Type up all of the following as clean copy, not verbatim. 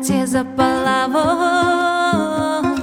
серці запалав вогонь.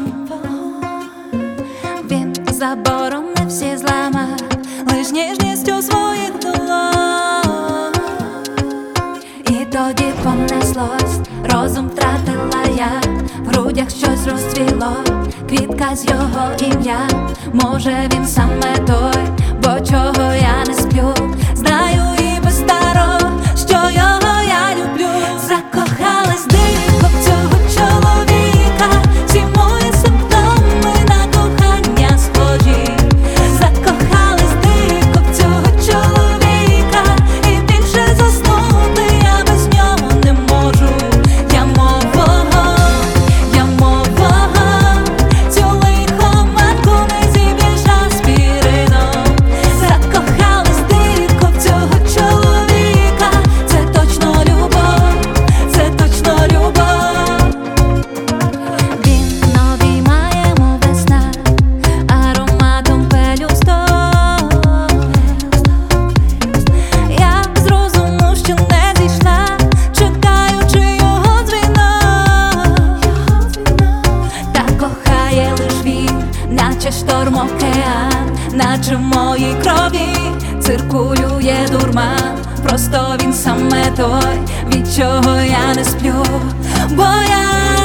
Він забором не всі зламав, лиш ніжністю своїх долонь. І тоді понеслось, розум втратила я, в грудях щось розцвіло, квітка з його ім'я. Може він саме той, бо чого я не сплю, знаю і без старого, що його я люблю. Закохалась дико в цього чоловіка, всі мої симптоми на кохання схожі. Закохалась дико в цього чоловіка, і більше заснути я без нього не можу. Я мов вогонь, цю лихоманку не зіб'єш аспірином. Закохалась дико в цього чоловіка, це точно любов, це точно любов. Він обіймає, мов весна, ароматом пелюсток. Я з розуму ще не зійшла, чекаючи його дзвінок. Та кохає лиш він, наче шторм океан, наче в моїй крові циркулює дурман. Просто він саме той, від чого я не сплю, бо я